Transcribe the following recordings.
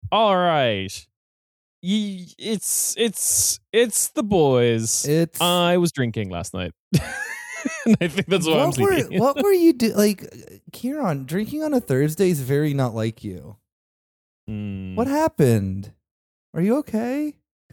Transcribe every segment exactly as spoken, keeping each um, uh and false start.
All right. Ye- It's it's it's the boys. It's I was drinking last night. And I think that's why I'm what were sleeping. what were you do like, Kieran? Drinking on a Thursday is very not like you. Mm. What happened? Are you okay?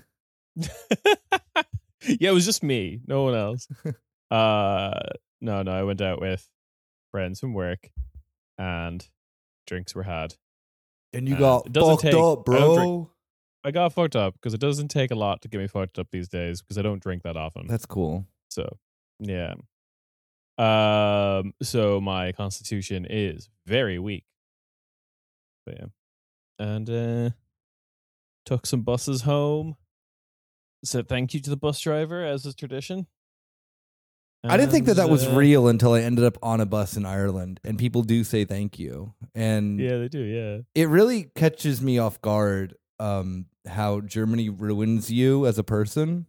Yeah, it was just me, no one else. uh, no, no, I went out with friends from work, and drinks were had. And you And got it doesn't fucked take- up, I don't bro. I got fucked up because it doesn't take a lot to get me fucked up these days because I don't drink that often. That's cool. So, yeah. Um. So my constitution is very weak. But yeah, and uh, took some buses home. Said thank you to the bus driver as is tradition. I didn't think that that was And, uh, real until I ended up on a bus in Ireland, and people do say thank you, and Yeah, they do. Yeah. it really catches me off guard. Um, how Germany ruins you as a person.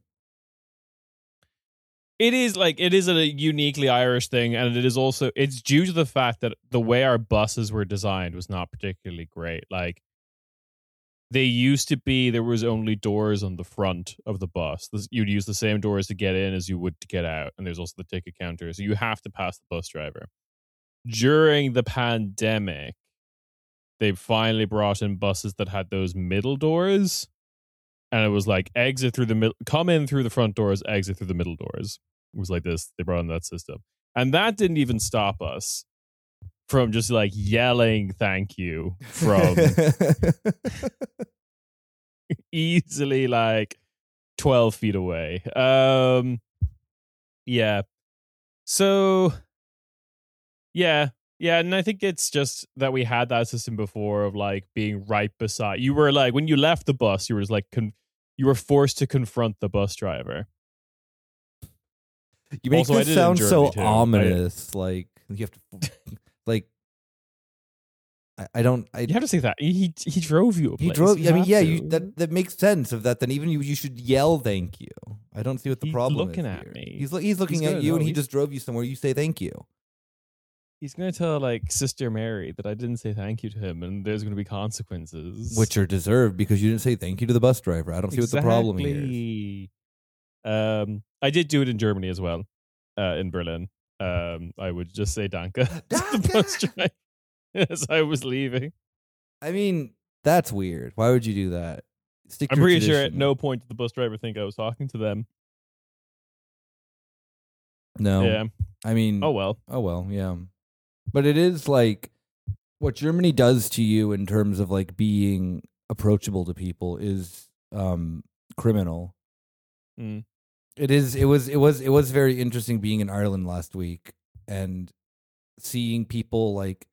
It is like it is a uniquely Irish thing, and it is also it's due to the fact that the way our buses were designed was not particularly great. Like they used to be, there was only doors on the front of the bus. This- You'd use the same doors to get in as you would to get out, and there's also the ticket counter, so you have to pass the bus driver. During the pandemic, they finally brought in buses that had those middle doors. And it was like exit through the middle, come in through the front doors, exit through the middle doors. It was like this. They brought in that system. And that didn't even stop us from just like yelling thank you from easily like twelve feet away. Um, yeah. So, yeah. Yeah, and I think it's just that we had that system before of like being right beside. You were like when you left the bus, you were just like con- you were forced to confront the bus driver. You make Also, I this did it in sound so Germany, too. I- ominous. Like you have to, like, I, I don't. I You have to say that he he drove you. A he place. drove. You I mean, have yeah, to. you, that that makes sense. Of that, then even you, you should yell thank you. I don't see what the He's problem looking is at here. me. He's lo- he's looking He's at gonna you, know. and he He's- just drove you somewhere. You say thank you. He's gonna tell like Sister Mary that I didn't say thank you to him, and there's gonna be consequences, Which are deserved because you didn't say thank you to the bus driver. I don't see what the problem here is. Exactly. Um, I did do it in Germany as well, uh, in Berlin. Um, I would just say Danke to the bus driver as I was leaving. I mean, that's weird. Why would you do that? Stick I'm to your pretty sure at tradition. no point did the bus driver think I was talking to them. No. Yeah. I mean, Oh well. Oh well, yeah. But it is like what Germany does to you in terms of like being approachable to people is um criminal. Mm. It is it was it was it was very interesting being in Ireland last week and seeing people like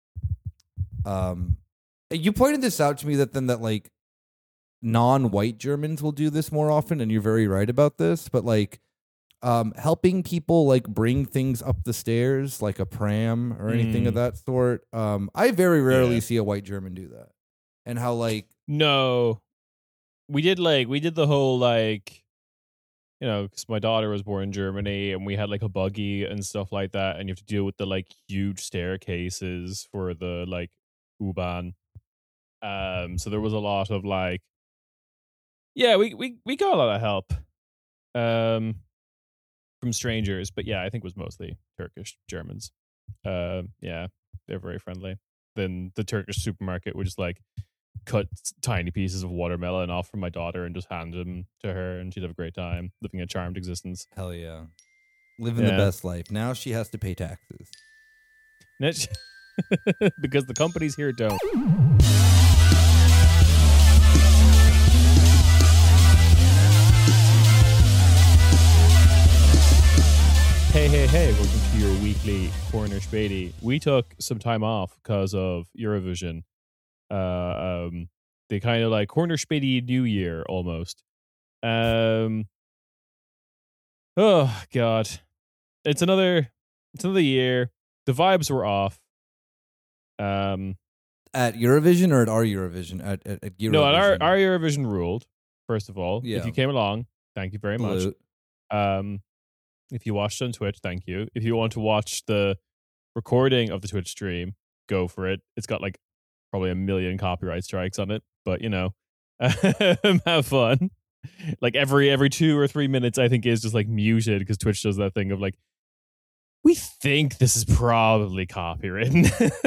um you pointed this out to me that then that like non-white Germans will do this more often, and you're very right about this, but like Um, helping people like bring things up the stairs, like a pram or anything Mm. of that sort. Um, I very rarely Yeah. see a white German do that. And how like No, we did like we did the whole like, you know, because my daughter was born in Germany, and we had like a buggy and stuff like that, and you have to deal with the like huge staircases for the like U-Bahn. Um, so there was a lot of like, yeah, we we we got a lot of help, um, from strangers, but yeah, I think it was mostly Turkish Germans. Uh, yeah, they're very friendly. Then the Turkish supermarket would just like cut tiny pieces of watermelon off from my daughter and just hand them to her, and she'd have a great time living a charmed existence. hell yeah, living Yeah. the best life. Now she has to pay taxes. Because the companies here don't. Hey, hey, hey, welcome to your weekly Corner Spady. We took some time off because of Eurovision. Uh, um, they kind of like Corner Spady New Year almost. Um, oh, God. It's another, it's another year. The vibes were off. Um, At Eurovision or at our Eurovision? At, at, at Eurovision. no, and our, our Eurovision ruled, first of all. Yeah. If you came along, thank you very much. Salute. Um, if you watched on Twitch, thank you. If you want to watch the recording of the Twitch stream, go for it. It's got like probably a million copyright strikes on it. but you know, have fun. Like every every two or three minutes, I think is just like muted because Twitch does that thing of like, we think this is probably copywritten.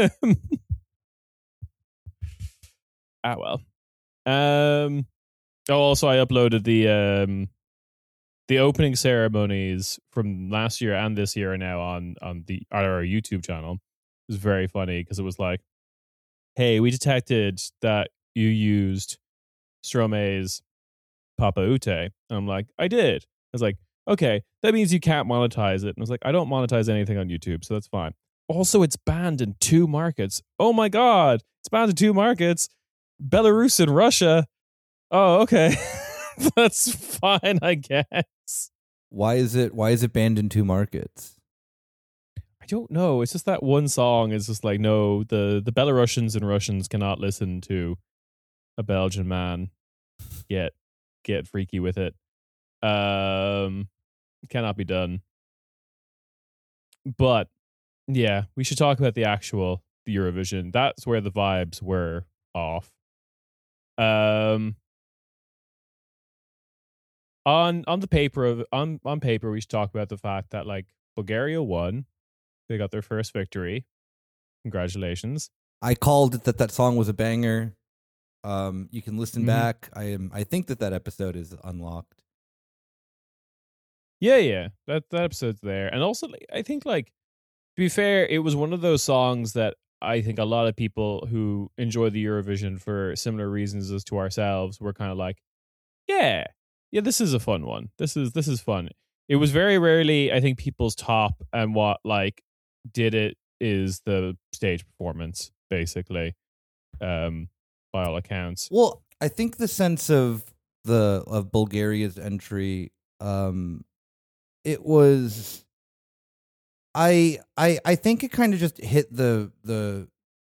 Ah well. Um. Oh, also I uploaded the um the opening ceremonies from last year and this year are now on on the on our YouTube channel. It was very funny because it was like, hey, we detected that you used Stromae's Papa Ute. And I'm like, I did. I was like, okay, that means you can't monetize it. And I was like, I don't monetize anything on YouTube, so that's fine. Also, it's banned in two markets. Oh my God, it's banned in two markets. Belarus and Russia. Oh, okay. That's fine, I guess. Why is it why is it banned in two markets? I don't know. It's just that one song is just like, no, the, the Belarusians and Russians cannot listen to a Belgian man get get freaky with it. Um cannot be done. But yeah, we should talk about the actual Eurovision. That's where the vibes were off. Um On on the paper of on on paper, we should talk about the fact that like Bulgaria won, they got their first victory. Congratulations! I called it that that song was a banger. Um, you can listen Mhm. back. I am. I think that that episode is unlocked. Yeah, yeah, that that episode's there, and also like, I think like to be fair, it was one of those songs that I think a lot of people who enjoy the Eurovision for similar reasons as to ourselves were kind of like, yeah. Yeah, this is a fun one. This is this is fun. It was very rarely, I think, people's top, and what like did it is the stage performance, basically, um, by all accounts. Well, I think the sense of the of Bulgaria's entry, um, it was. I I I think it kind of just hit the the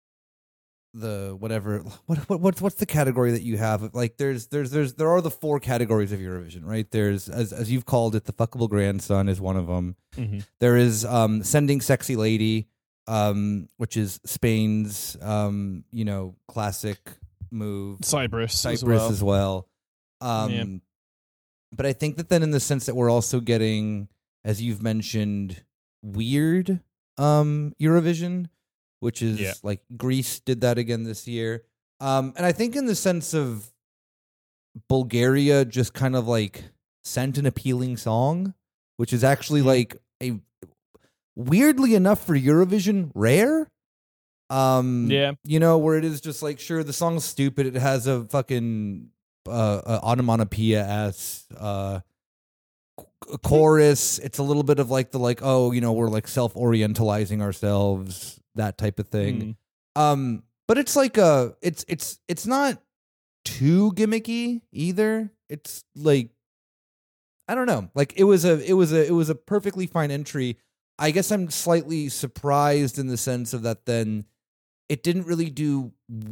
the whatever what what what's what's the category that you have, like there's there's there's there are the four categories of Eurovision, right? There's, as as you've called it, the fuckable grandson is one of them. Mm-hmm. There is um Sending Sexy Lady, um which is Spain's um you know classic move. Cyprus, Cyprus as well. as well. Um Yeah. But I think that then in the sense that we're also getting, as you've mentioned, weird um Eurovision, which is Yeah. like Greece did that again this year. Um, and I think in the sense of Bulgaria just kind of like sent an appealing song, which is actually like a weirdly enough for Eurovision rare. Um, Yeah. You know, where it is just like, sure, the song's stupid. It has a fucking uh, uh, onomatopoeia-esque uh, c- chorus. It's a little bit of like the like, oh, you know, we're like self-orientalizing ourselves, that type of thing. Mm. Um, but it's like a, it's it's it's not too gimmicky either. It's like, I don't know. Like it was a it was a it was a perfectly fine entry. I guess I'm slightly surprised in the sense of that then it didn't really do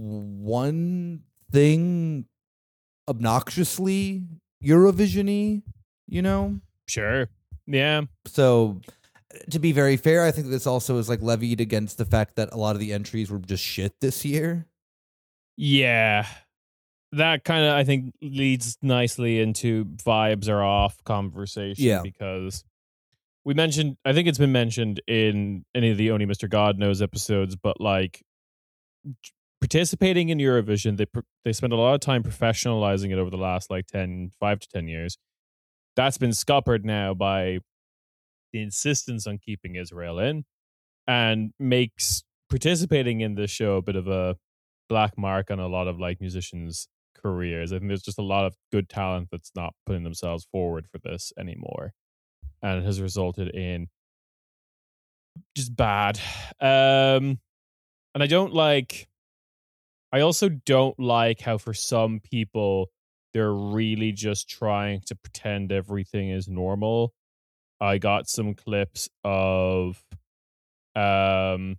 one thing obnoxiously Eurovision-y, you know? Sure. Yeah. So to be very fair, I think this also is like levied against the fact that a lot of the entries were just shit this year. Yeah. That kind of, I think, leads nicely into vibes are off conversation. Yeah. Because we mentioned, I think it's been mentioned in any of the Only Mister God Knows episodes, but like participating in Eurovision, they they spend a lot of time professionalizing it over the last like ten, five to ten years. That's been scuppered now by the insistence on keeping Israel in, and makes participating in this show a bit of a black mark on a lot of like musicians' careers. I think there's just a lot of good talent that's not putting themselves forward for this anymore, and it has resulted in just bad. Um, and I don't like. I also don't like how for some people they're really just trying to pretend everything is normal. I got some clips of um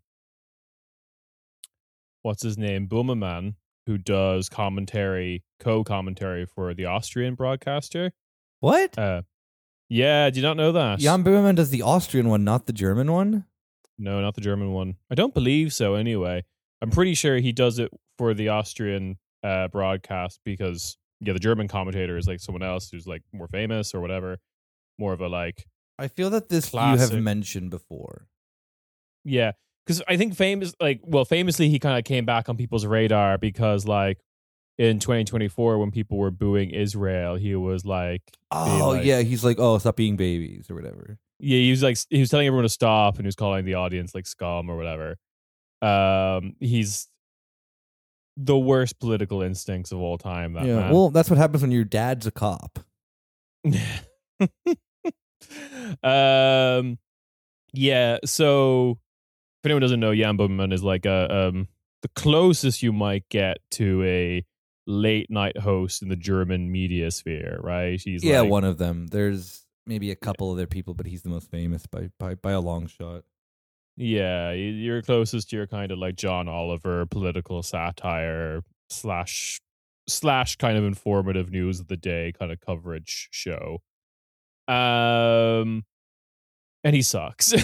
what's his name? Boomerman, who does commentary, co-commentary for the Austrian broadcaster. What? Uh yeah, do you not know that? Jan Böhmermann does the Austrian one, not the German one? No, not the German one. I don't believe so anyway. I'm pretty sure he does it for the Austrian uh, broadcast because yeah, the German commentator is like someone else who's like more famous or whatever, more of a like I feel that this classic. you have mentioned before. Yeah, because I think famous like well, famously he kind of came back on people's radar because like in twenty twenty-four when people were booing Israel, he was like, oh like, yeah, he's like, oh, stop being babies or whatever. Yeah, he was like he was telling everyone to stop, and he was calling the audience like scum or whatever. Um, he's the worst political instincts of all time. That yeah, man. well, that's what happens when your dad's a cop. um, yeah. So, if anyone doesn't know, Jan Böhmermann is like a um the closest you might get to a late night host in the German media sphere, right? He's yeah, like, one of them. There's maybe a couple other people, but he's the most famous by by, by a long shot. Yeah, you're closest to your kind of like John Oliver political satire slash slash kind of informative news of the day kind of coverage show. Um, and he sucks.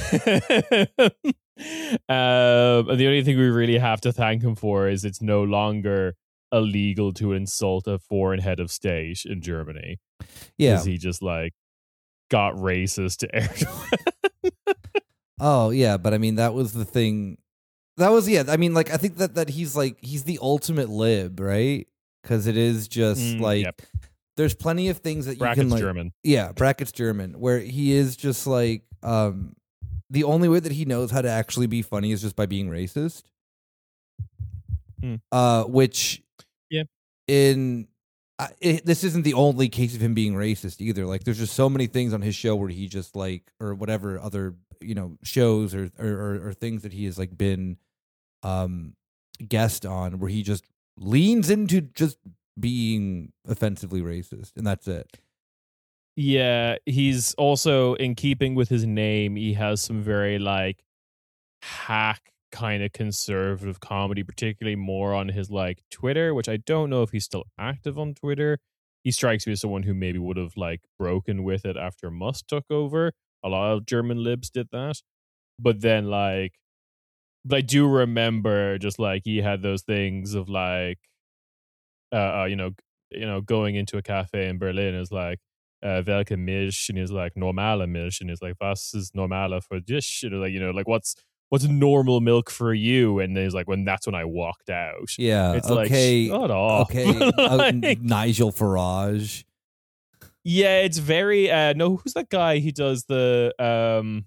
Um, and the only thing we really have to thank him for is it's no longer illegal to insult a foreign head of state in Germany. Yeah, because he just like got racist to Erdogan. Oh yeah, but I mean that was the thing. That was yeah. I mean, like I think that that he's like he's the ultimate lib, right? Because it is just Mm, like yep. there's plenty of things that you Brackets can like. German. Yeah, brackets German, where he is just like um, the only way that he knows how to actually be funny is just by being racist. Mm. Uh, which yeah, in uh, it, this isn't the only case of him being racist either. Like, there's just so many things on his show where he just like or whatever other you know shows or or, or, or things that he has like been um guest on where he just leans into just being offensively racist, and that's it. Yeah, he's also in keeping with his name. He has some very like hack kind of conservative comedy, particularly more on his like Twitter, which I don't know if he's still active on Twitter. He strikes me as someone who maybe would have like broken with it after Musk took over. A lot of German libs did that, but then like, but I do remember just like he had those things of like, uh, uh you know, you know, going into a cafe in Berlin is like. Uh, welke Milch, and he's like normale Milch, and he's like, was ist normale für dich? And like, you know, like what's what's normal milk for you? And then he's like, when that's when I walked out. Yeah, it's okay, like, shut off. okay, uh, like, Nigel Farage. Yeah, it's very. Uh, no, who's that guy? He does the. Um,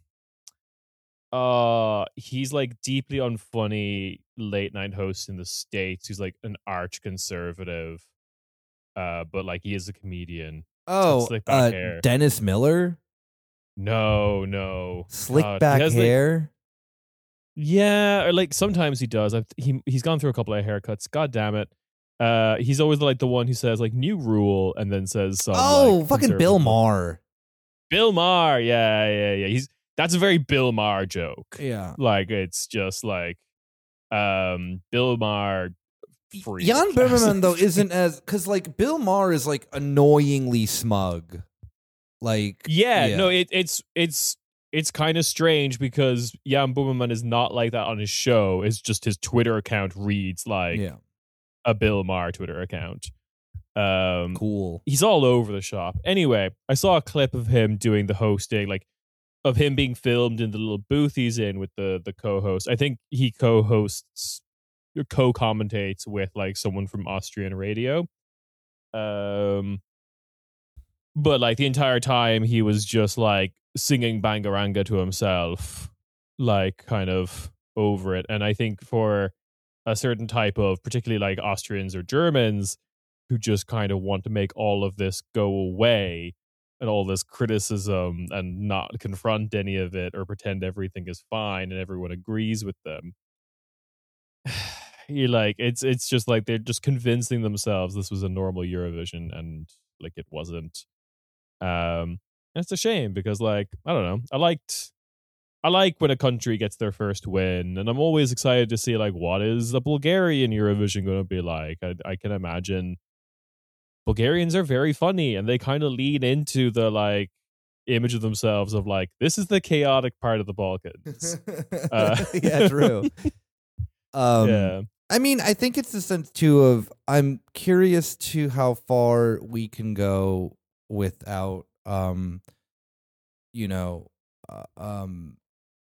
uh, he's like deeply unfunny late night host in the States. He's like an arch conservative, uh, but like he is a comedian. Oh, slick back uh, hair. Dennis Miller. No, no, Slick God. back He has, hair. Like, yeah, or like sometimes he does. I've, he he's gone through a couple of haircuts. God damn it. Uh, he's always like the one who says like new rule and then says some. Oh, like, fucking Bill Maher. Bill Maher, yeah, yeah, yeah. He's that's a very Bill Maher joke. Yeah, like it's just like, um, Bill Maher. Freak. Jan Böhmermann though isn't as because like Bill Maher is like annoyingly smug. Like yeah, yeah. no, it, it's it's it's kind of strange because Jan Böhmermann is not like that on his show. It's just his Twitter account reads like yeah. a Bill Maher Twitter account. Um, cool. He's all over the shop. Anyway, I saw a clip of him doing the hosting, like of him being filmed in the little booth he's in with the the co-host. I think he co-hosts. co-commentates with like someone from Austrian radio, um but like the entire time he was just like singing Bangaranga to himself, like kind of over it. And I think for a certain type of particularly like Austrians or Germans who just kind of want to make all of this go away and all this criticism and not confront any of it or pretend everything is fine and everyone agrees with them, you like it's it's just like they're just convincing themselves this was a normal Eurovision and like it wasn't. Um, and it's a shame because like I don't know, I liked I like when a country gets their first win, and I'm always excited to see like what is the Bulgarian Eurovision going to be like. I, I can imagine Bulgarians are very funny and they kind of lean into the like image of themselves of like this is the chaotic part of the Balkans. uh, yeah, true. Um, yeah. I mean, I think it's the sense too of I'm curious to how far we can go without, um, you know, uh, um,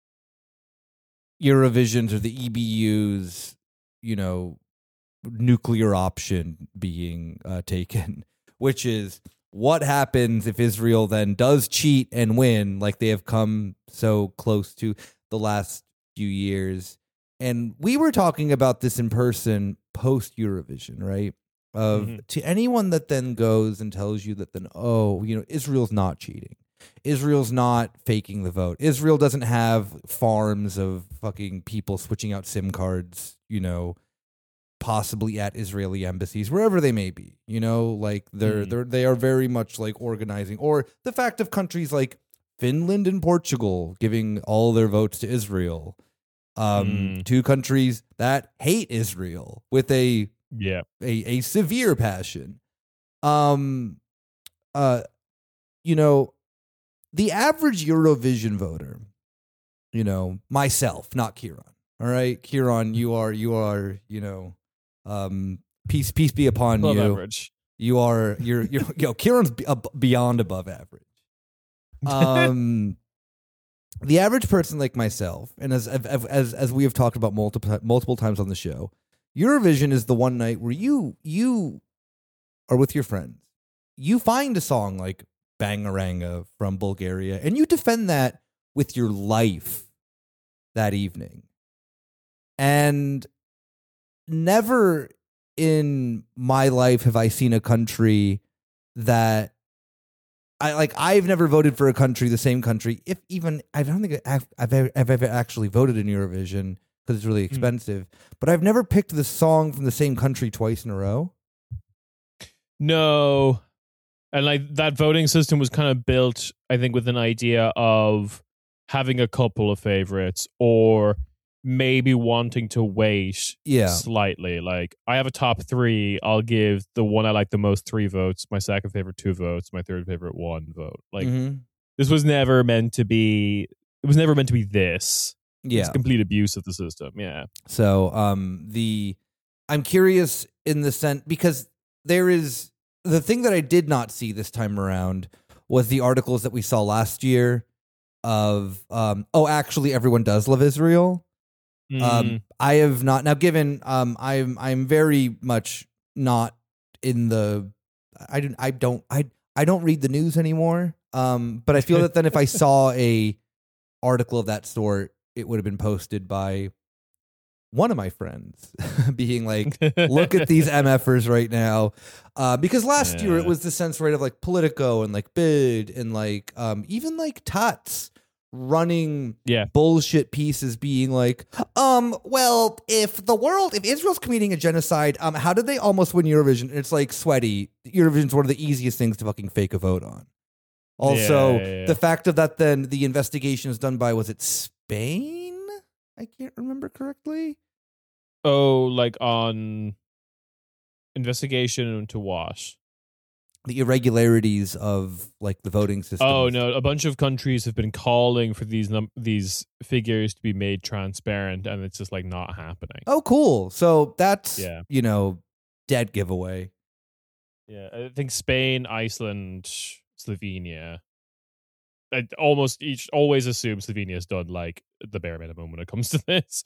Eurovisions or the E B U's, you know, nuclear option being uh, taken, which is what happens if Israel then does cheat and win, like they have come so close to the last few years. And we were talking about this in person post Eurovision, right? Of mm-hmm. to anyone that then goes and tells you that then, oh, you know, Israel's not cheating. Israel's not faking the vote. Israel doesn't have farms of fucking people switching out SIM cards, you know, possibly at Israeli embassies, wherever they may be. You know, like they're mm. they're they are very much like organizing. Or the fact of countries like Finland and Portugal giving all their votes to Israel. Um, mm. Two countries that hate Israel with a yeah a, a severe passion. Um, uh, you know, the average Eurovision voter, you know, myself, not Kieran. All right, Kieran, you are you are you know, um, peace peace be upon above you. Average. You are you're you're you know, Kieran's beyond above average. Um. The average person like myself, and as as as we have talked about multiple multiple times on the show, Eurovision is the one night where you you are with your friends. You find a song like Bangaranga from Bulgaria, and you defend that with your life that evening. And never in my life have I seen a country that I like. I've never voted for a country, the same country. If even I don't think I've I've ever, I've ever actually voted in Eurovision because it's really expensive. Mm. But I've never picked the song from the same country twice in a row. No, and like that voting system was kind of built, I think, with an idea of having a couple of favorites or maybe wanting to wait yeah. slightly. Like, I have a top three. I'll give the one I like the most three votes, my second favorite two votes, my third favorite one vote. Like, mm-hmm. this was never meant to be, it was never meant to be this. Yeah. It's complete abuse of the system. Yeah. So, um, the, I'm curious in the sense, because there is, the thing that I did not see this time around was the articles that we saw last year of, um, oh, actually everyone does love Israel. Mm. Um, I have not now given, um, I'm, I'm very much not in the, I don't, I don't, I, I don't read the news anymore. Um, but I feel that then if I saw a article of that sort, it would have been posted by one of my friends being like, look at these MFers right now. Uh, because last yeah. year it was the sense, right, of like Politico and like Bid and like, um, even like Tuts running yeah. bullshit pieces being like, um, well, if the world, if Israel's committing a genocide, um, how did they almost win Eurovision? And it's like, sweaty, Eurovision's one of the easiest things to fucking fake a vote on. Also, yeah, yeah, yeah. the fact of that then the investigation is done by, was it Spain? I can't remember correctly. Oh, like on investigation into what? The irregularities of like the voting system. Oh no, a bunch of countries have been calling for these num- these figures to be made transparent, and it's just like not happening. Oh, cool. So that's yeah. you know, dead giveaway. Yeah, I think Spain, Iceland, Slovenia. I almost each always assume Slovenia's done like the bare minimum when it comes to this.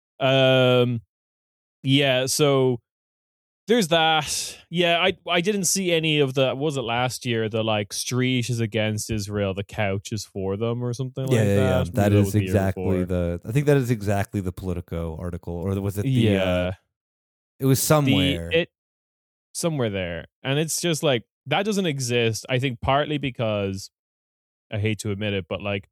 Um, yeah, so. There's that. Yeah, I I didn't see any of the, was it last year, the like street is against Israel, the couch is for them or something yeah, like yeah, that. Yeah, that is exactly the, I think that is exactly the Politico article, or was it the, yeah. uh, it was somewhere. The, it Somewhere there. And it's just like, that doesn't exist. I think partly because, I hate to admit it, but like,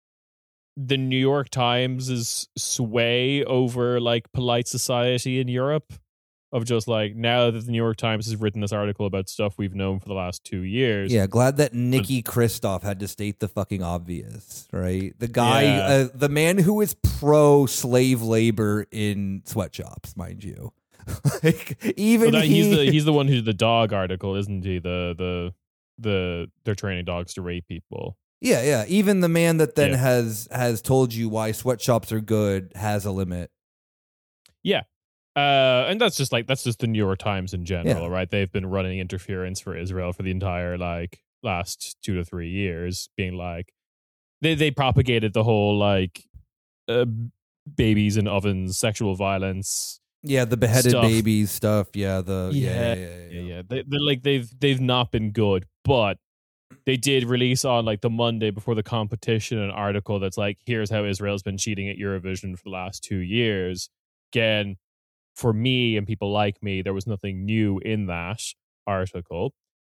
the New York Times is sway over like polite society in Europe. Of just like, now that the New York Times has written this article about stuff we've known for the last two years. Yeah, glad that Nikki Kristoff had to state the fucking obvious, right? The guy, yeah. uh, the man who is pro slave labor in sweatshops, mind you. Like, even that, he... he's the he's the one who did the dog article, isn't he? The the the they're training dogs to rape people. Yeah, yeah. Even the man that then yeah. has has told you why sweatshops are good has a limit. Yeah. Uh, and that's just like that's just the New York Times in general, Yeah. right? They've been running interference for Israel for the entire like last two to three years, being like they they propagated the whole like uh, babies in ovens, sexual violence. Yeah, the beheaded Stuff. babies stuff. Yeah, the yeah, Yeah, yeah, yeah. yeah, yeah. yeah. They, they're like they've they've not been good, but they did release on like the Monday before the competition an article that's like, here's how Israel's been cheating at Eurovision for the last two years. Again, for me and people like me, there was nothing new in that article,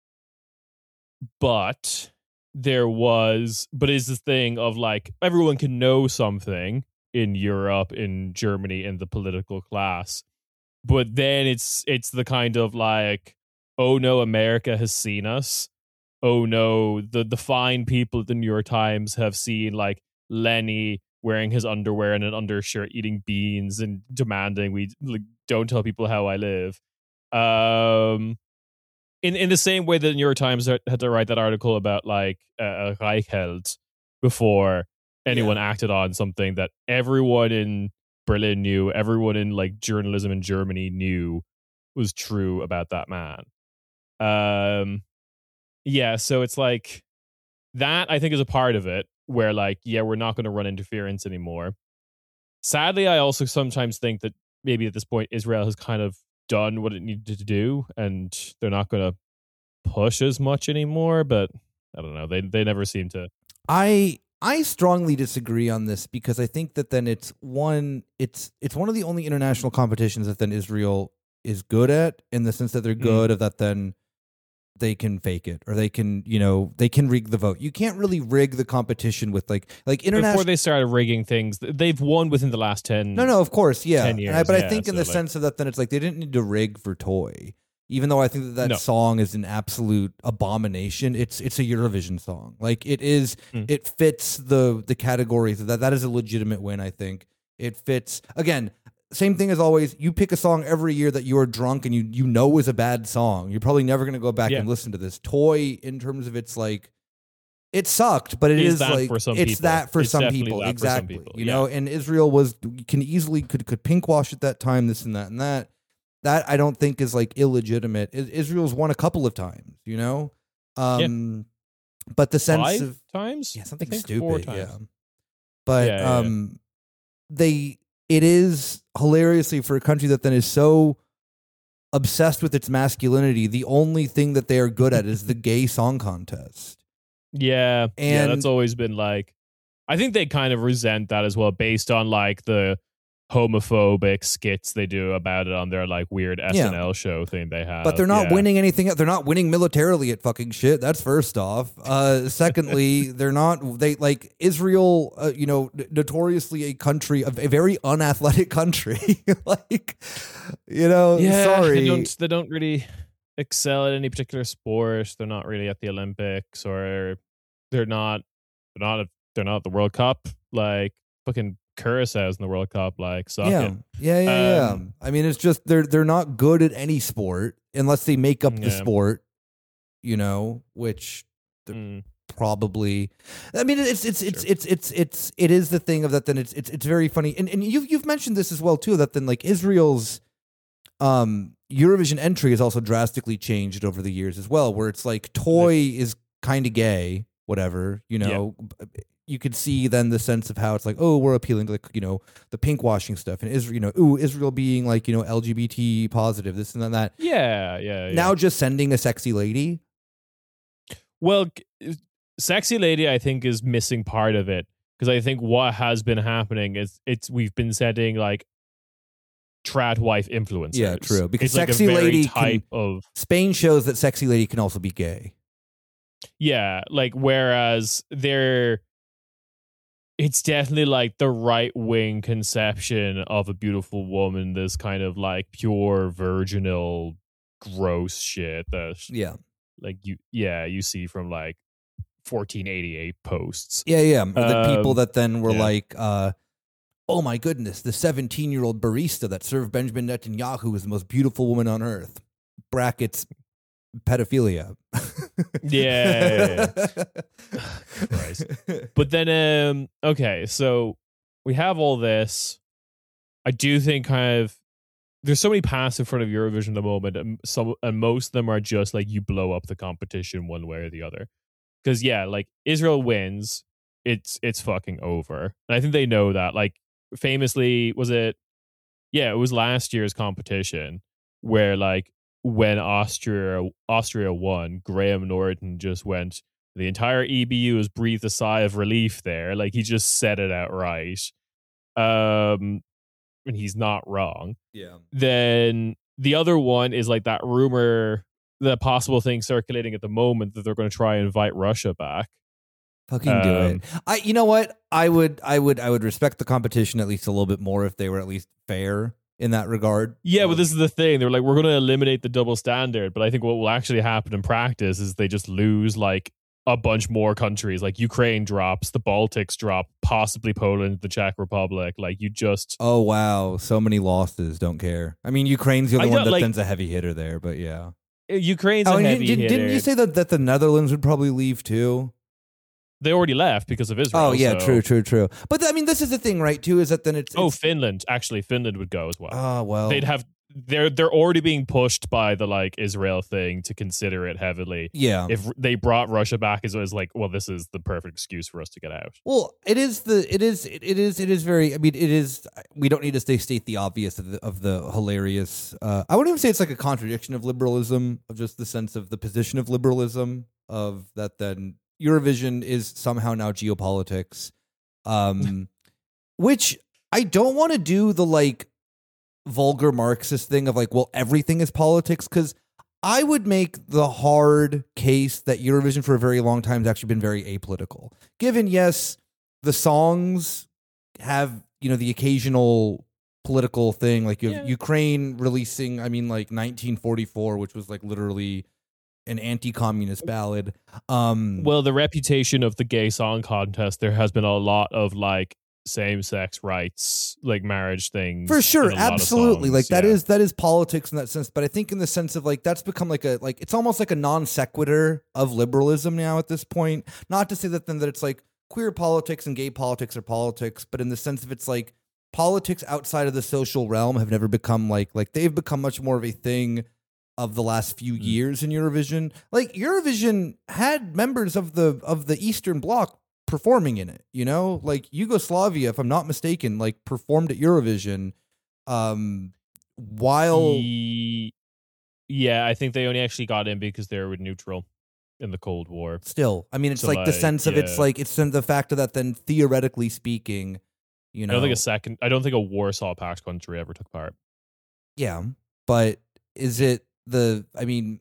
but there was, but is this thing of like everyone can know something in Europe, in Germany, in the political class, but then it's it's the kind of like, oh no, America has seen us. Oh no, the the fine people at the New York Times have seen like Lenny wearing his underwear and an undershirt, eating beans and demanding we like, don't tell people how I live. Um, in in the same way that the New York Times had to write that article about like uh, Reichelt before anyone yeah. acted on something that everyone in Berlin knew, everyone in like journalism in Germany knew was true about that man. Um, yeah, so it's like that I think is a part of it where like, yeah, we're not going to run interference anymore. Sadly, I also sometimes think that maybe at this point Israel has kind of done what it needed to do and they're not going to push as much anymore, but I don't know. They they never seem to. I I strongly disagree on this because I think that then it's one it's it's one of the only international competitions that then Israel is good at, in the sense that they're good mm. of that then they can fake it or they can, you know, they can rig the vote. You can't really rig the competition with like like international. Before they started rigging things, they've won within the last ten. No, no, of course, yeah. ten years, I, but yeah, I think in so the like, sense of that, then it's like they didn't need to rig for Toy, even though I think that that no. song is an absolute abomination. It's it's a Eurovision song. Like it is, mm. it fits the the categories that that is a legitimate win. I think it fits again. Same thing as always. You pick a song every year that you are drunk and you you know is a bad song. You're probably never going to go back yeah. and listen to this. Toy, in terms of its like, it sucked, but it is is that like for some it's people. that for it's some people. That exactly. For some people. You yeah. know, and Israel was can easily could could pinkwash at that time. This and that and that. That I don't think is like illegitimate. Israel's won a couple of times. You know, um, yeah. but the sense Five of times, yeah, something I think stupid. Four times. Yeah, but yeah, yeah, um, yeah. they. It is hilariously for a country that then is so obsessed with its masculinity. The only thing that they are good at is the gay song contest. Yeah, and yeah, that's always been like. I think they kind of resent that as well, based on like the homophobic skits they do about it on their like weird S N L yeah. show thing they have. But they're not yeah. winning anything. They're not winning militarily at fucking shit. That's first off. Uh, secondly, they're not. They like Israel. Uh, you know, notoriously a country, a, a very unathletic country. like, you know, yeah, sorry, they don't. They don't really excel at any particular sport. They're not really at the Olympics, or they're not. They're not. They're not at the World Cup. Like fucking Curaçao's in the World Cup, like suck yeah. it. Yeah, yeah, um, yeah. I mean, it's just they're they're not good at any sport unless they make up the yeah. sport, you know, which they're mm. probably. I mean, it's it's it's Sure. it's it's it's it is the thing of that. Then it's it's it's very funny, and and you've you've mentioned this as well too. That then like Israel's um Eurovision entry has also drastically changed over the years as well, where it's like Toy is kind of gay, whatever, you know. Yeah. You could see then the sense of how it's like, oh, we're appealing to like, you know, the pink washing stuff, and Israel, you know, ooh, Israel being like, you know, L G B T positive, this and then that. Yeah, yeah, yeah. Now just sending a sexy lady. Well, sexy lady, I think, is missing part of it, because I think what has been happening is it's we've been sending like trad wife influencers. Yeah, true. Because it's sexy like a very lady type can, of Spain shows that sexy lady can also be gay. Yeah, like whereas they're. It's definitely like the right wing conception of a beautiful woman, this kind of like pure virginal gross shit that yeah like you yeah you see from like fourteen eighty-eight posts. Yeah, yeah. Or the um, people that then were yeah. like, uh, oh my goodness, the seventeen-year-old barista that served Benjamin Netanyahu is the most beautiful woman on earth. Brackets, pedophilia. Yeah. yeah, yeah. Christ. But then, um, okay, so we have all this. I do think kind of there's so many paths in front of Eurovision at the moment, and some and most of them are just like you blow up the competition one way or the other. Because yeah, like Israel wins, it's it's fucking over, and I think they know that. Like famously, was it? Yeah, it was last year's competition where like when Austria Austria won, Graham Norton just went. The entire E B U has breathed a sigh of relief there. Like he just said it outright. Um, and he's not wrong. Yeah. Then the other one is like that rumor, the possible thing circulating at the moment that they're going to try and invite Russia back. Fucking do um, it. I, you know what? I would, I would, I would respect the competition at least a little bit more if they were at least fair in that regard. Yeah, um, but this is the thing. They're like, we're going to eliminate the double standard. But I think what will actually happen in practice is they just lose like a bunch more countries. Like Ukraine drops, the Baltics drop, possibly Poland, the Czech Republic. Like you just... Oh, wow. So many losses. Don't care. I mean, Ukraine's the only one that like, sends a heavy hitter there, but yeah. Ukraine's oh, a heavy did, hitter. Didn't you say that, that the Netherlands would probably leave too? They already left because of Israel. Oh, yeah, so. true, true, true. But I mean, this is the thing, right, too, is that then it's... it's oh, Finland. Actually, Finland would go as well. Oh, well. They'd have... They're they're already being pushed by the like Israel thing to consider it heavily. Yeah. If they brought Russia back, as was like, well, this is the perfect excuse for us to get out. Well, it is the it is it is it is very. I mean, it is. We don't need to stay state the obvious of the of the hilarious. Uh, I wouldn't even say it's like a contradiction of liberalism, of just the sense of the position of liberalism of that. Then Eurovision is somehow now geopolitics, um, which I don't want to do the like. vulgar Marxist thing of like, well, everything is politics, because I would make the hard case that Eurovision for a very long time has actually been very apolitical. Given, yes, the songs have, you know, the occasional political thing, like you have yeah. Ukraine releasing, I mean, like nineteen forty-four, which was like literally an anti-communist ballad. Um, well, the reputation of the gay song contest, there has been a lot of like same-sex rights, like marriage things, for sure, absolutely. Songs, like that yeah. is that is politics in that sense. But I think in the sense of like that's become like a like it's almost like a non sequitur of liberalism now at this point. Not to say that then that it's like queer politics and gay politics are politics, but in the sense of it's like politics outside of the social realm have never become like like they've become much more of a thing of the last few mm. years in Eurovision. Like Eurovision had members of the of the Eastern Bloc performing in it, you know, like Yugoslavia, if I'm not mistaken, like performed at Eurovision. Um, while yeah, I think they only actually got in because they were neutral in the Cold War. Still, I mean, it's so like, like the sense of yeah. it's like it's the fact of that. Then theoretically speaking, you know, I don't think a second. I don't think a Warsaw Pact country ever took part. Yeah, but is it the? I mean,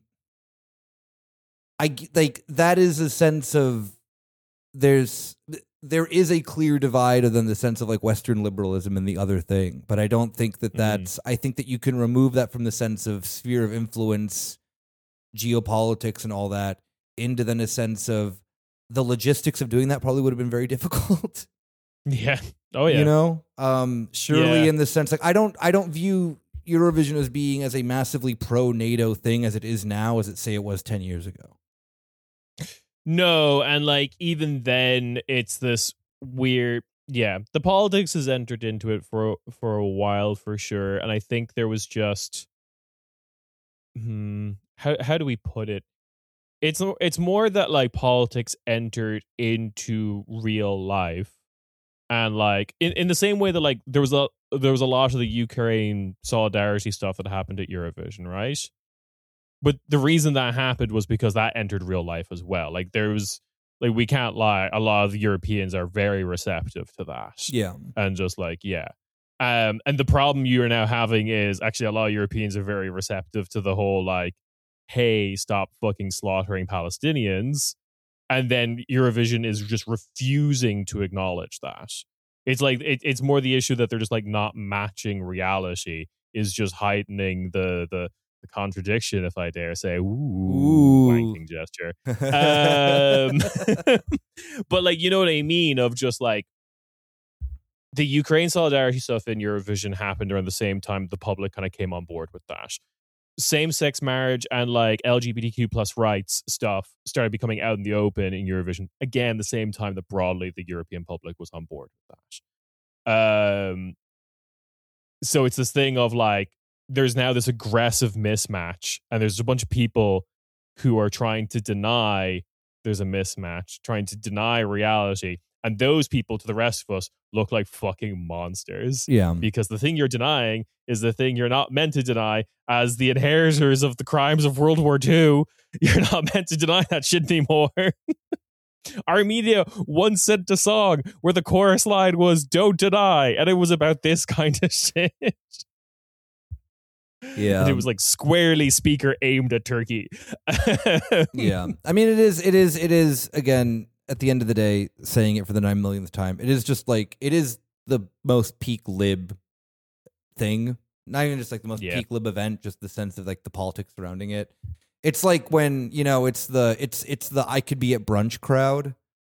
I like that is a sense of. There's there is a clear divide other than the sense of like Western liberalism and the other thing, but I don't think that that's. Mm-hmm. I think that you can remove that from the sense of sphere of influence, geopolitics, and all that into then a sense of the logistics of doing that probably would have been very difficult. Yeah. Oh yeah. You know, um, surely yeah. in the sense like I don't I don't view Eurovision as being as a massively pro NATO thing as it is now, as it say it was ten years ago. No, and like even then, it's this weird. Yeah, the politics has entered into it for for a while for sure, and I think there was just, hmm, how how do we put it? It's it's more that like politics entered into real life, and like in, in the same way that like there was a there was a lot of the Ukraine solidarity stuff that happened at Eurovision, right? But the reason that happened was because that entered real life as well. Like there was, like we can't lie, a lot of the Europeans are very receptive to that. Yeah. And just like, yeah. Um, and the problem you're now having is actually a lot of Europeans are very receptive to the whole like, hey, stop fucking slaughtering Palestinians. And then Eurovision is just refusing to acknowledge that. It's like, it, it's more the issue that they're just like not matching reality, is just heightening the, the, the contradiction, if I dare say. Ooh, Ooh. Wanking gesture. um, but like, you know what I mean? Of just like, the Ukraine solidarity stuff in Eurovision happened around the same time the public kind of came on board with that. Same-sex marriage and like L G B T Q plus rights stuff started becoming out in the open in Eurovision. Again, the same time that broadly the European public was on board with that. Um, so it's this thing of like, there's now this aggressive mismatch, and there's a bunch of people who are trying to deny there's a mismatch, trying to deny reality. And those people to the rest of us look like fucking monsters. Yeah. Because the thing you're denying is the thing you're not meant to deny. As the inheritors of the crimes of World War Two, you're not meant to deny that shit anymore. Armenia once sent a song where the chorus line was "Don't deny," and it was about this kind of shit. Yeah. And it was like squarely speaker aimed at Turkey. Yeah. I mean, it is, it is, it is, again, at the end of the day, saying it for the nine millionth time, it is just like, it is the most peak lib thing. Not even just like the most Yeah. peak lib event, just the sense of like the politics surrounding it. It's like when, you know, it's the, it's, it's the I could be at brunch crowd.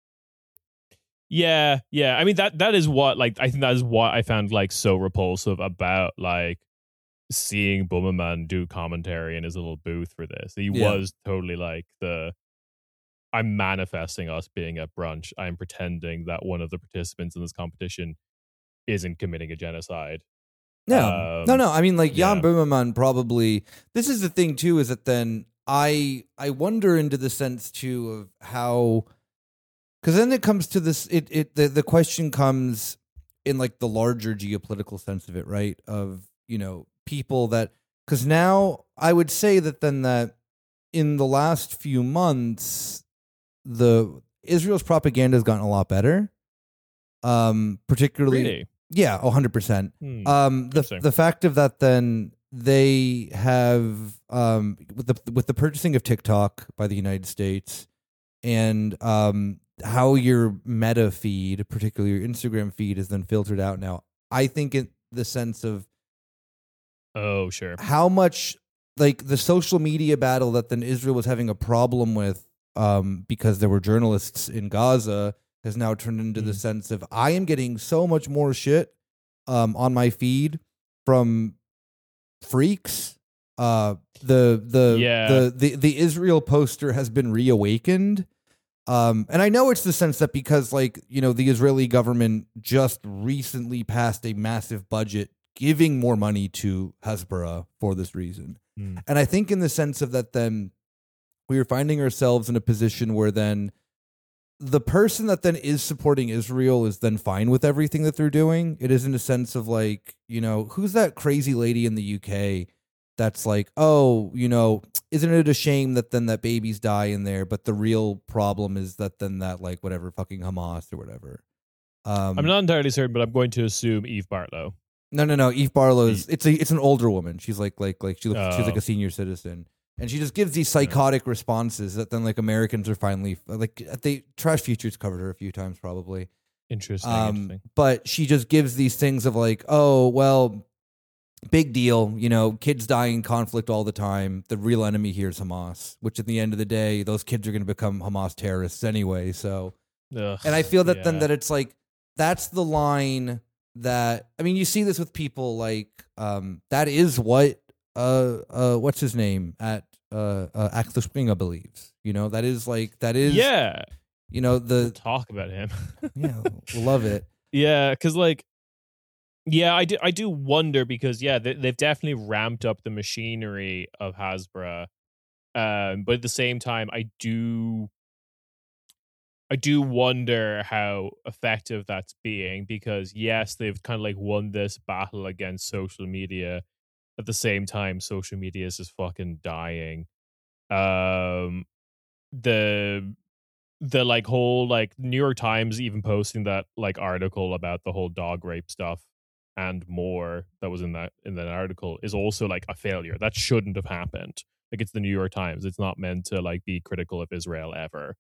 Yeah. Yeah. I mean, that, that is what, like, I think that is what I found like so repulsive about like seeing Boomerman do commentary in his little booth for this. He Yeah. was totally like the, I'm manifesting us being at brunch. I'm pretending that one of the participants in this competition isn't committing a genocide. No, Um, no, no. I mean, like Jan yeah. Böhmermann probably. This is the thing too, is that then I I wonder into the sense too of how, because then it comes to this. It it the the question comes in like the larger geopolitical sense of it, right? Of, you know, people that, because now I would say that then that in the last few months, the Israel's propaganda has gotten a lot better. Um, particularly, Really? yeah, one hundred percent. Hmm. Um, the Interesting. the fact of that, then they have um with the with the purchasing of TikTok by the United States, and um how your Meta feed, particularly your Instagram feed, is then filtered out now. I think in the sense of Oh, sure. how much like the social media battle that then Israel was having a problem with, um, because there were journalists in Gaza, has now turned into the Mm. sense of I am getting so much more shit um, on my feed from freaks. Uh, the the, Yeah. the the the Israel poster has been reawakened. Um, and I know it's the sense that because, like, you know, the Israeli government just recently passed a massive budget giving more money to Hezbollah for this reason. Mm. And I think in the sense of that, then we are finding ourselves in a position where then the person that then is supporting Israel is then fine with everything that they're doing. It is in a sense of like, you know, who's that crazy lady in the U K that's like, oh, you know, isn't it a shame that then that babies die in there? But the real problem is that then that like whatever fucking Hamas or whatever. Um, I'm not entirely certain, but I'm going to assume Eve Bartlow. No, no, no. Eve Barlow's it's a it's an older woman. She's like like like she looks she's like Oh. a senior citizen, and she just gives these psychotic responses that then like Americans are finally like they Trash Futures covered her a few times probably. Interesting. Um, interesting. but she just gives these things of like, oh well, big deal. You know, kids dying in conflict all the time. The real enemy here is Hamas, which at the end of the day, those kids are going to become Hamas terrorists anyway. So, Ugh, and I feel that yeah. then that it's like that's the line. That I mean, you see this with people like um, that is what uh uh what's his name at uh, uh Axel Springer believes. You know, that is like that is Yeah. you know the Talk about him. yeah love it. Yeah, because like, yeah, I do. I do wonder because yeah, they, they've definitely ramped up the machinery of Hasbro, um, but at the same time, I do, I do wonder how effective that's being because yes, they've kind of like won this battle against social media. At the same time, social media is just fucking dying. Um, the the like whole like New York Times even posting that like article about the whole dog rape stuff and more that was in that in that article is also like a failure. That shouldn't have happened. Like it's the New York Times. It's not meant to like be critical of Israel ever.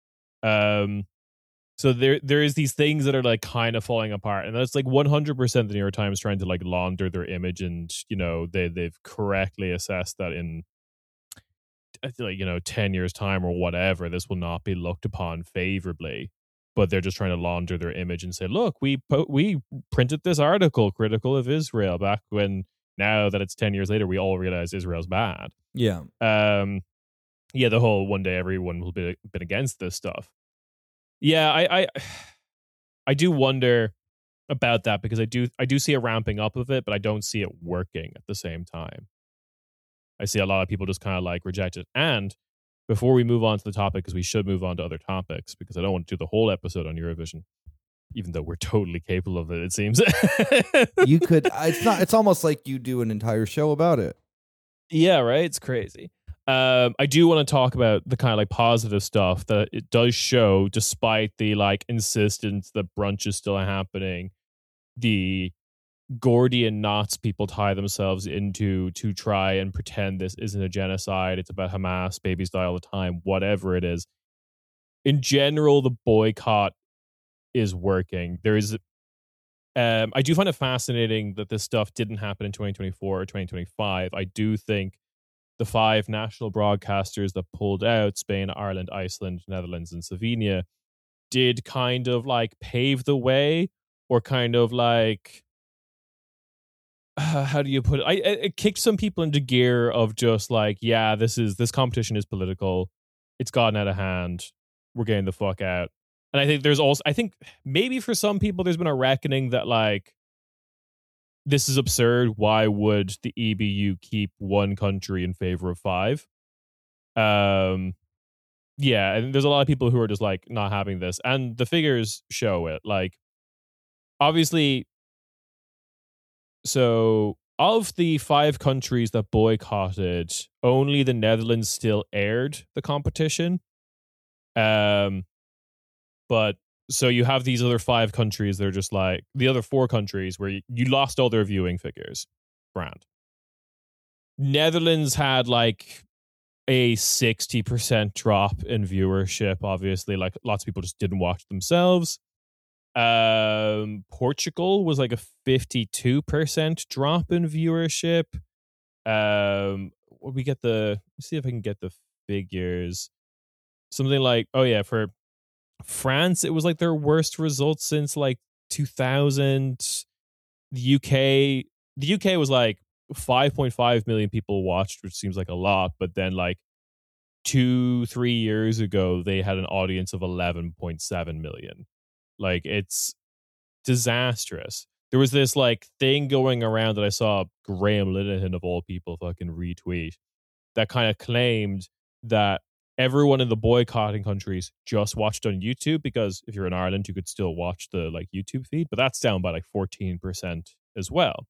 Um so there there is these things that are like kind of falling apart, and that's like one hundred percent the New York Times trying to like launder their image, and you know they they've correctly assessed that in like you know ten years time or whatever this will not be looked upon favorably, but they're just trying to launder their image and say, look, we po- we printed this article critical of Israel back when, now that it's ten years later, we all realize Israel's bad. Yeah, Um yeah, the whole one day everyone will be been against this stuff. Yeah, I I I do wonder about that because I do I do see a ramping up of it, but I don't see it working at the same time. I see a lot of people just kind of like reject it. And before we move on to the topic, because we should move on to other topics, because I don't want to do the whole episode on Eurovision, even though we're totally capable of it, it seems. You could. It's not. It's almost like you do an entire show about it. Yeah, right. It's crazy. Um, I do want to talk about the kind of like positive stuff that it does show, despite the like insistence that brunch is still happening. The Gordian knots people tie themselves into to try and pretend this isn't a genocide. It's about Hamas, babies die all the time, whatever it is. In general, the boycott is working. There is, um, I do find it fascinating that this stuff didn't happen in twenty twenty-four or twenty twenty-five. I do think the five national broadcasters that pulled out, Spain, Ireland, Iceland, Netherlands, and Slovenia, did kind of like pave the way, or kind of like, uh, how do you put it? I, it kicked some people into gear of just like, yeah, this is this competition is political. It's gotten out of hand. We're getting the fuck out. And I think there's also, I think maybe for some people, there's been a reckoning that like, this is absurd. Why would the E B U keep one country in favor of five? Um, yeah, and there's a lot of people who are just like not having this, and the figures show it. Like, obviously, so of the five countries that boycotted, only the Netherlands still aired the competition. Um, but so you have these other five countries that are just like the other four countries where you, you lost all their viewing figures. Brand. Netherlands had like a sixty percent drop in viewership. Obviously, like lots of people just didn't watch themselves. Um, Portugal was like a fifty-two percent drop in viewership. Um, we get the, let's see if I can get the figures. Something like, oh yeah, for France, it was like their worst results since like two thousand. The U K, the U K was like five point five million people watched, which seems like a lot, but then like two, three years ago, they had an audience of eleven point seven million. Like, it's disastrous. There was this like thing going around that I saw Graham Linehan of all people fucking retweet that kind of claimed that everyone in the boycotting countries just watched on YouTube, because if you're in Ireland, you could still watch the like YouTube feed, but that's down by like fourteen percent as well.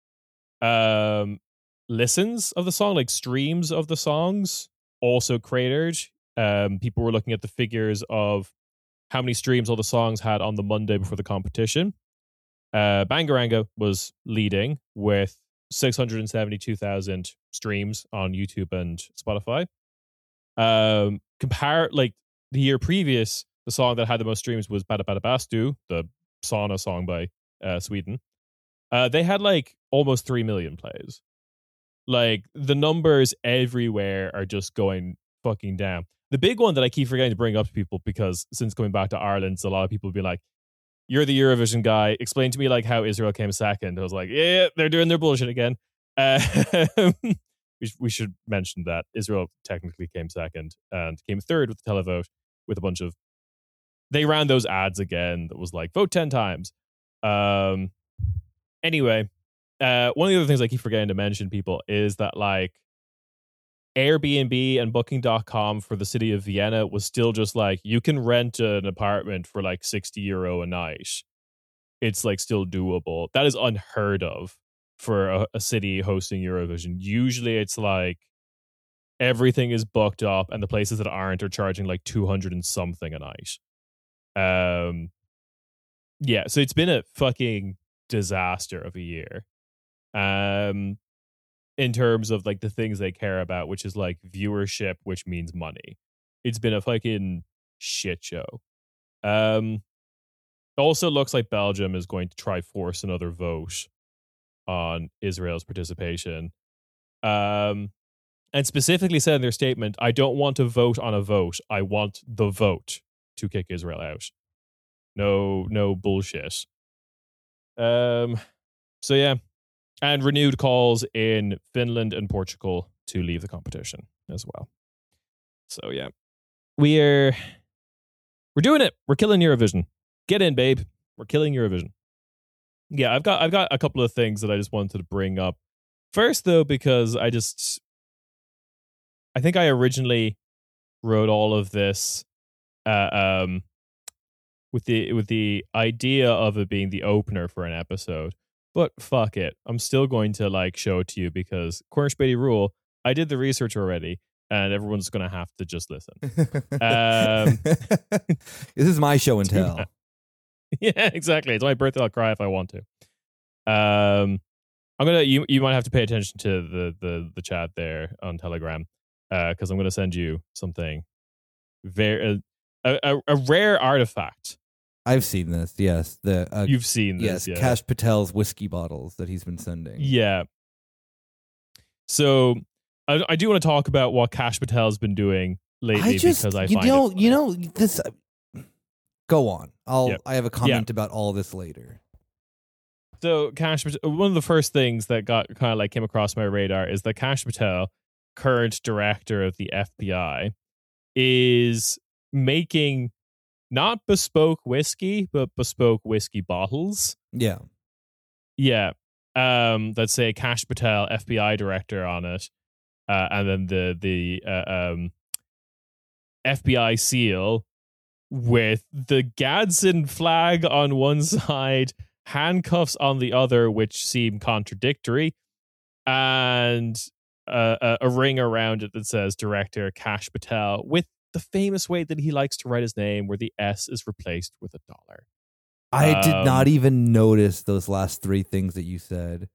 Um, listens of the song, like streams of the songs, also cratered. Um, people were looking at the figures of how many streams all the songs had on the Monday before the competition. Uh, Bangaranga was leading with six hundred seventy-two thousand streams on YouTube and Spotify. Um, compare like the year previous, the song that had the most streams was Bada Bada Bastu, the sauna song by uh, Sweden. Uh, they had like almost three million plays. Like, the numbers everywhere are just going fucking down. The big one that I keep forgetting to bring up to people, because since coming back to Ireland, so a lot of people will be like, you're the Eurovision guy. Explain to me like how Israel came second. I was like, yeah, they're doing their bullshit again. Uh, we, we should mention that Israel technically came second and came third with the televote with a bunch of, they ran those ads again that was like, vote ten times. Um, anyway, uh, one of the other things I keep forgetting to mention, people, is that like Airbnb and booking dot com for the city of Vienna was still just like, you can rent an apartment for like sixty euro a night. It's like still doable. That is unheard of for a, a city hosting Eurovision. Usually it's like everything is booked up and the places that aren't are charging like two hundred and something a night. Um, yeah, so it's been a fucking disaster of a year. Um, in terms of like the things they care about, which is like viewership, which means money. It's been a fucking shit show. Um, also looks like Belgium is going to try force another vote on Israel's participation. Um, and specifically said in their statement, I don't want to vote on a vote. I want the vote to kick Israel out. No, no bullshit. Um, so yeah. And renewed calls in Finland and Portugal to leave the competition as well. So yeah, we're we're doing it. We're killing Eurovision. Get in, babe. We're killing Eurovision. Yeah, I've got I've got a couple of things that I just wanted to bring up. First, though, because I just I think I originally wrote all of this uh, um, with the with the idea of it being the opener for an episode. But fuck it, I'm still going to like show it to you because Cornish Beatty rule. I did the research already, and everyone's going to have to just listen. um, this is my show and tell. Yeah, exactly. It's my birthday. I'll cry if I want to. Um, I'm gonna. You you might have to pay attention to the the the chat there on Telegram, because uh, I'm gonna send you something very uh, a, a a rare artifact. I've seen this. Yes, the uh, you've seen Yes, this. Yeah. Kash Patel's whiskey bottles that he's been sending. Yeah. So I, I do want to talk about what Kash Patel's been doing lately I just, because I you find know it you know this. Go on. I'll. Yep. I have a comment yeah. about all this later. So Kash, one of the first things that got kind of like came across my radar is that Kash Patel, current director of the F B I, is making not bespoke whiskey, but bespoke whiskey bottles. Yeah. Yeah. Um, that say Kash Patel, F B I director on it. Uh, and then the, the uh, um, F B I seal with the Gadsden flag on one side, handcuffs on the other, which seem contradictory, and uh, a, a ring around it that says director Kash Patel with the famous way that he likes to write his name, where the S is replaced with a dollar. I um, did not even notice those last three things that you said.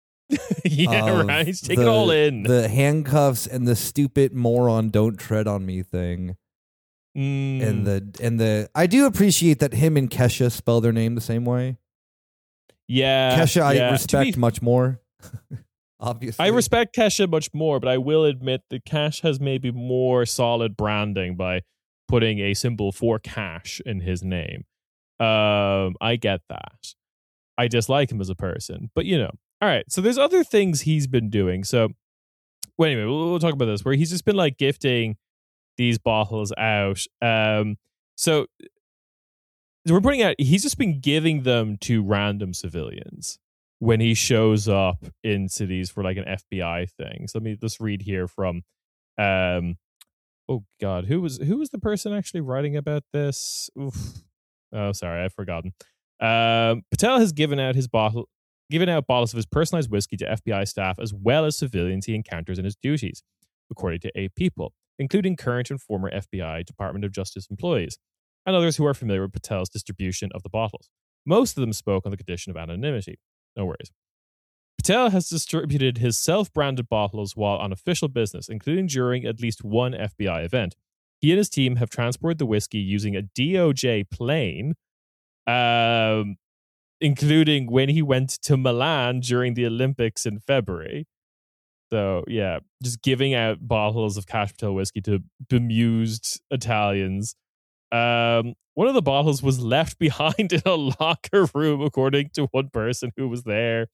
Yeah, right. Take the, it all in. The handcuffs and the stupid moron "don't tread on me" thing, mm. and the and the. I do appreciate that him and Kesha spell their name the same way. Yeah, Kesha, I yeah. respect be, much more. Obviously, I respect Kesha much more, but I will admit that Kash has maybe more solid branding by putting a symbol for cash in his name. Um, I get that. I dislike him as a person, but you know. All right, so there's other things he's been doing. So, well, anyway, we'll, we'll talk about this. Where he's just been like gifting these bottles out. Um, so we're putting out. He's just been giving them to random civilians when he shows up in cities for like an F B I thing. So let me just read here from. Um, oh God, who was who was the person actually writing about this? Oof. Oh, sorry, I've forgotten. Um, Patel has given out his bottle. Given out bottles of his personalized whiskey to F B I staff as well as civilians he encounters in his duties, according to eight people, including current and former F B I Department of Justice employees, and others who are familiar with Patel's distribution of the bottles. Most of them spoke on the condition of anonymity. No worries. Patel has distributed his self-branded bottles while on official business, including during at least one F B I event. He and his team have transported the whiskey using a D O J plane, um, including when he went to Milan during the Olympics in February. So, yeah, just giving out bottles of Kash Patel whiskey to bemused Italians. Um, one of the bottles was left behind in a locker room, according to one person who was there.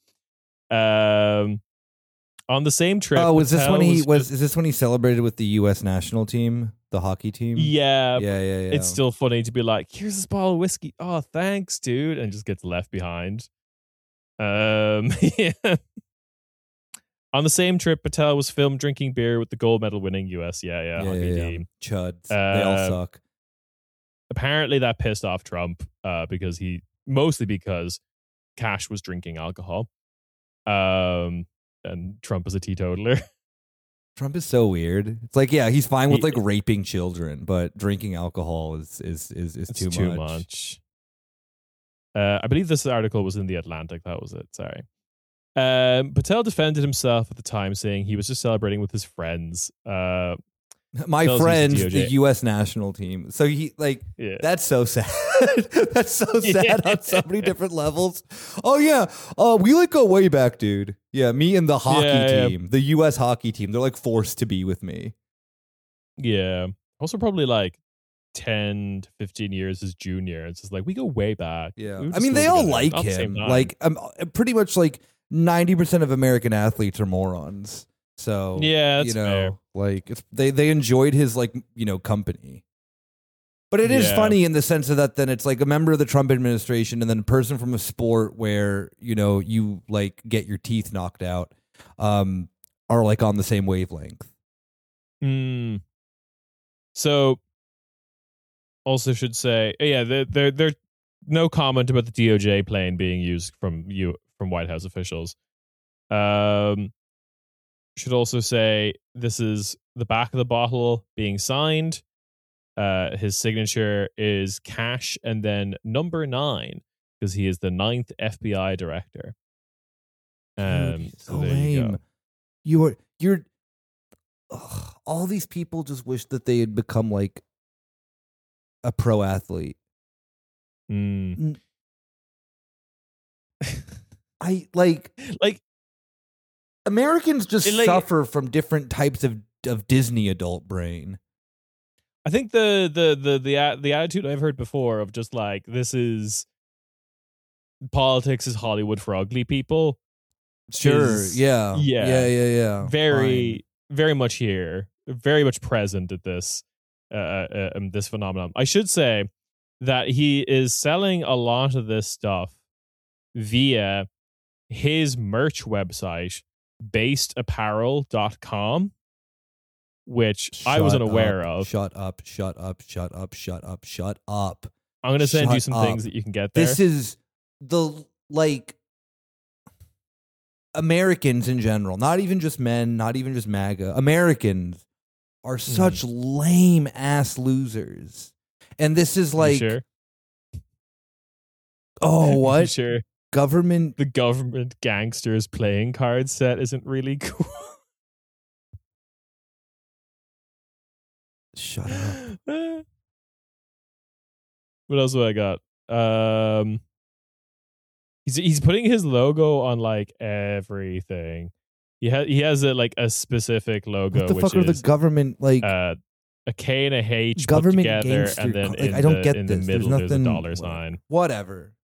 Um, on the same trip. Oh, was this when he was? was? Just, is this when he celebrated with the U S national team, the hockey team? Yeah, yeah, yeah, yeah. It's still funny to be like, "Here's this bottle of whiskey. Oh, thanks, dude," and just gets left behind. Um, yeah. On the same trip, Patel was filmed drinking beer with the gold medal winning U S yeah, yeah, yeah, hockey yeah, yeah. team. Chuds. Uh, they all suck. Apparently, that pissed off Trump uh, because he mostly because Kash was drinking alcohol. Um. And Trump is a teetotaler. Trump is so weird. It's like, yeah, he's fine with he, like raping children, but drinking alcohol is is is, is too, too much. much. Uh, I believe this article was in The Atlantic. That was it. Sorry. Um, Patel defended himself at the time, saying he was just celebrating with his friends. Uh, My friends, the U S national team. So he like yeah. That's so sad. That's so sad yeah. on so many different levels. Oh yeah, uh, we like go way back, dude. Yeah, me and the hockey yeah, team, yeah. the U S hockey team. They're like forced to be with me. Yeah. Also, probably like ten to fifteen years as junior. It's just like we go way back. Yeah, we I mean they all together. like Not him. Like um, pretty much like ninety percent of American athletes are morons. So yeah, that's you know, fair. like it's they they enjoyed his like you know company. But it is Yeah. funny in the sense of that then it's like a member of the Trump administration and then a person from a sport where, you know, you like get your teeth knocked out um, are like on the same wavelength. Mm. So, also should say, yeah, there, there, there, no comment about the D O J plane being used from you from White House officials. Um, should also say this is the back of the bottle being signed. Uh, his signature is Cash and then number nine because he is the ninth F B I director. Um, Dude, so so there you lame. go. You are you're ugh, all these people just wish that they had become like a pro athlete. Mm. I like like Americans just It, like- suffer from different types of of Disney adult brain. I think the the the the a- the attitude I've heard before of just like this is politics is Hollywood for ugly people. Sure. is- Yeah. yeah. Yeah. Yeah. Yeah. Very very much here, very much present at this uh, uh um, this phenomenon. I should say that he is selling a lot of this stuff via his merch website based apparel dot com, which I Shut wasn't aware up, of. Shut up. Shut up. Shut up. Shut up. Shut up. I'm going to send you Shut some up. things that you can get there. This is the like Americans in general, not even just men, not even just MAGA. Americans are such lame ass losers. And this is You like, sure? oh, You what? sure Government. the government gangsters playing card set isn't really cool? Shut up. What else have I got? Um, he's he's putting his logo on like everything. He has he has a like a specific logo, What the which fuck are the is government like? uh, a K and a H Government put together, gangster and then co- like, in I don't the, get in this. the There's middle there's, a nothing- dollar whatever. sign. Whatever.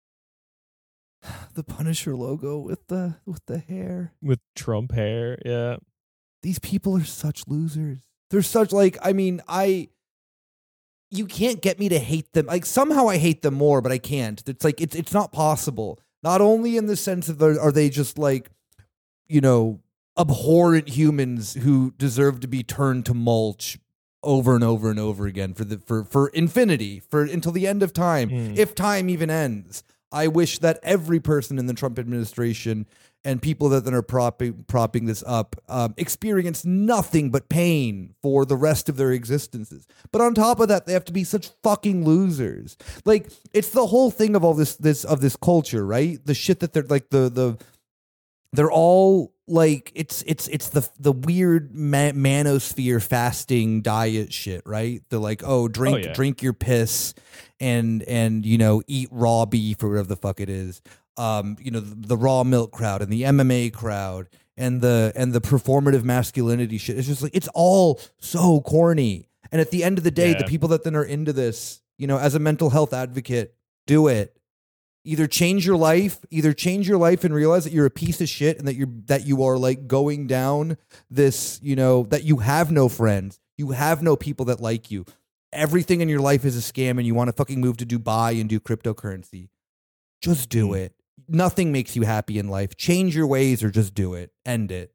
The Punisher logo with the with the hair. With Trump hair. Yeah. These people are such losers. They're such like, I mean, I you can't get me to hate them. Like somehow I hate them more, but I can't. It's like it's it's not possible. Not only in the sense of they're- are they just like, you know, abhorrent humans who deserve to be turned to mulch over and over and over again for the for for infinity, for until the end of time, Mm. if time even ends. I wish that every person in the Trump administration and people that are propping propping this up um, experience nothing but pain for the rest of their existences. But on top of that, they have to be such fucking losers. Like it's the whole thing of all this this of this culture, right? The shit that they're like the the they're all like it's it's it's the the weird ma- manosphere fasting diet shit, right? They're like, oh, drink Oh, yeah. drink your piss and and you know eat raw beef or whatever the fuck it is. Um, you know the, the raw milk crowd and the M M A crowd and the and the performative masculinity shit. It's just like it's all so corny. And at the end of the day, Yeah. the people that then are into this, you know, as a mental health advocate, do it. Either change your life, either change your life and realize that you're a piece of shit and that you're that you are like going down this, you know, that you have no friends, you have no people that like you. Everything in your life is a scam and you want to fucking move to Dubai and do cryptocurrency. Just do it. Nothing makes you happy in life. Change your ways or just do it. End it.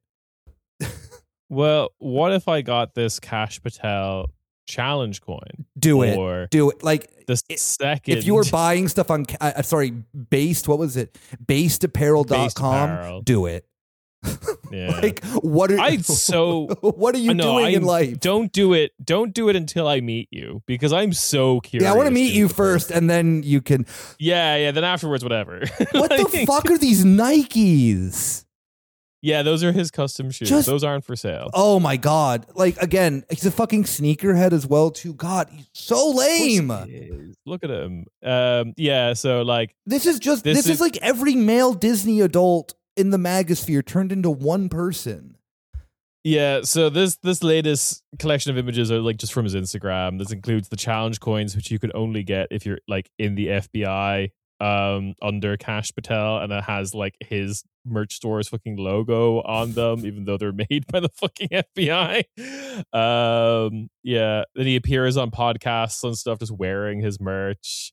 Well, what if I got this Cash Patel challenge coin? Do it. Or Do it. Like the it- second. if you were buying stuff on uh, uh, sorry, based, what was it? based apparel dot com, Based Apparel. do it. yeah. Like what are I so what are you no, doing I in life? Don't do it. Don't do it until I meet you because I'm so curious. Yeah, I want to meet to you do first, this. and then you can. Yeah, yeah. Then afterwards, whatever. What the Like, fuck are these Nikes? Yeah, those are his custom shoes. Just- those aren't for sale. Oh my god! Like again, he's a fucking sneakerhead as well too. God, he's so lame. Look at him. Um, yeah. So like, This is just This this, is, is- like every male Disney adult in the magosphere turned into one person. yeah. So this this latest collection of images are like just from his Instagram. This includes the challenge coins, which you could only get if you're like in the F B I. um under Cash Patel, and it has like his merch store's fucking logo on them, even though they're made by the fucking F B I. Um, yeah. Then he appears on podcasts and stuff, just wearing his merch.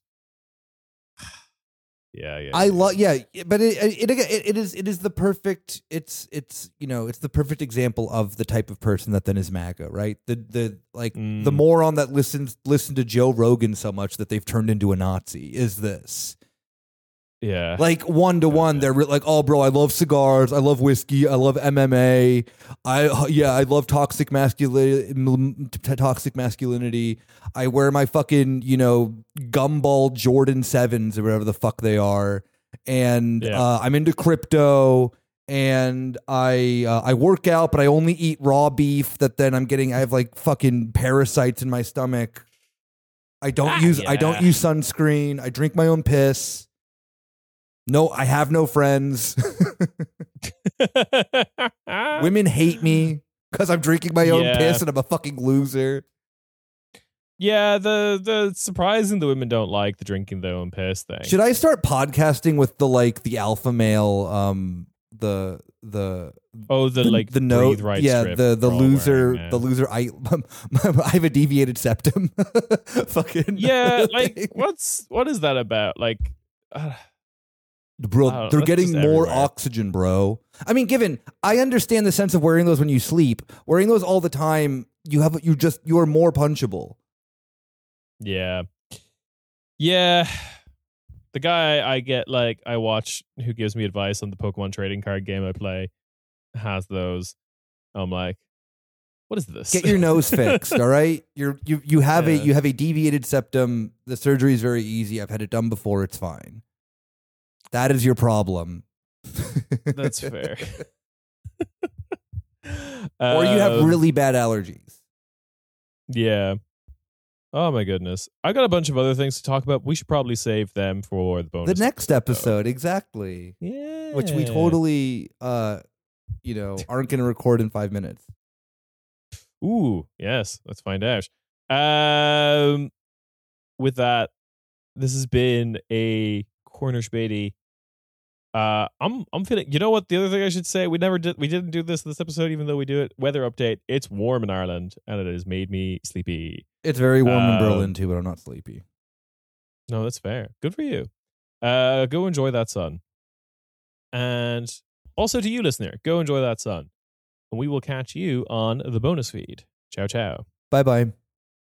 Yeah, yeah. I yeah. love, yeah, but it, it it it is it is the perfect. It's it's you know it's the perfect example of the type of person that then is MAGA, right? The the like Mm. the moron that listens listen to Joe Rogan so much that they've turned into a Nazi is this. Yeah. Like one to one, they're re- like, oh, bro, I love cigars, I love whiskey, I love M M A, I yeah, I love toxic masculinity. Toxic masculinity. I wear my fucking you know gumball Jordan sevens or whatever the fuck they are, and Yeah. uh, I'm into crypto, and I uh, I work out, but I only eat raw beef. That then I'm getting, I have like fucking parasites in my stomach. I don't Ah, use I yeah. don't use sunscreen. I drink my own piss. No, I have no friends. Women hate me because I'm drinking my own Yeah. piss and I'm a fucking loser. Yeah, the the surprising the women don't like the drinking their own piss thing. Should I start podcasting with the like the alpha male, um, the the oh, the, the, like the breathe note, right yeah, strip the the we're all loser, wearing now. the loser. I I have a deviated septum. Fucking Yeah, like thing. what's what is that about? Like, uh, Bro, Wow, they're that's getting just more everywhere. oxygen, bro. I mean, given I understand the sense of wearing those when you sleep, wearing those all the time, you have you just you are more punchable. yeah, yeah. The guy I get, like, I watch who gives me advice on the Pokemon trading card game I play has those. I'm like, what is this? Get your nose fixed, all right? You're you you have a Yeah. you have a deviated septum. The surgery is very easy. I've had it done before. It's fine. That is your problem. That's fair. Or you have Um, really bad allergies. Yeah. Oh my goodness. I got a bunch of other things to talk about. We should probably save them for the bonus. The next episode, exactly. Yeah. Which we totally uh you know, aren't going to record in five minutes. Ooh, yes. Let's find out. Um, with that, this has been a Corner Spady. Uh, I'm I'm feeling. You know what? The other thing I should say, we never did. We didn't do this this episode, even though we do it. Weather update. It's warm in Ireland, and it has made me sleepy. It's very warm in Um, Berlin too, but I'm not sleepy. No, that's fair. Good for you. Uh, go enjoy that sun. And also to you, listener, go enjoy that sun. And we will catch you on the bonus feed. Ciao, ciao. Bye bye.